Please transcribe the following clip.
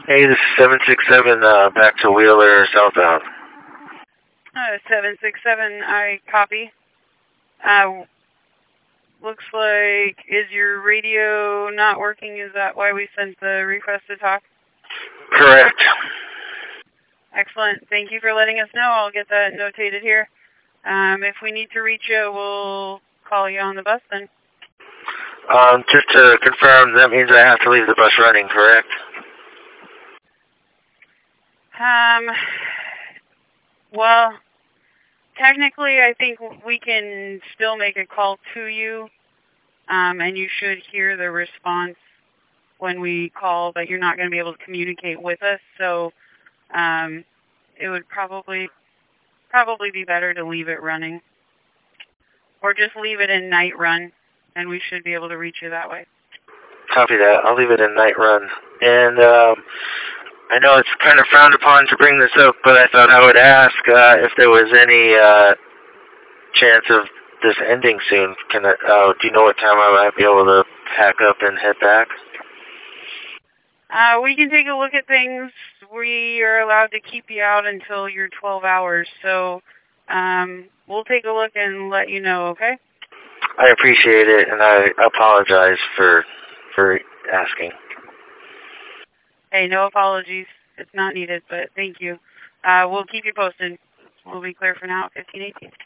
Hey, this is 767, back to Wheeler, southbound. 767, I copy. Looks like, is your radio not working? Is that why we sent the request to talk? Correct. Excellent. Thank you for letting us know. I'll get that notated here. If we need to reach you, we'll call you on the bus then. Just to confirm, that means I have to leave the bus running, correct? Well, technically, I think we can still make a call to you, and you should hear the response when we call, but you're not going to be able to communicate with us, so it would probably be better to leave it running. Or just leave it in night run, and we should be able to reach you that way. Copy that. I'll leave it in night run. And I know it's kind of frowned upon to bring this up, but I thought I would ask if there was any chance of this ending soon. Do you know what time I might be able to pack up and head back? We can take a look at things. We are allowed to keep you out until your 12 hours, so we'll take a look and let you know, okay? I appreciate it, and I apologize for asking. Hey, no apologies. It's not needed, but thank you. We'll keep you posted. We'll be clear for now at 1518.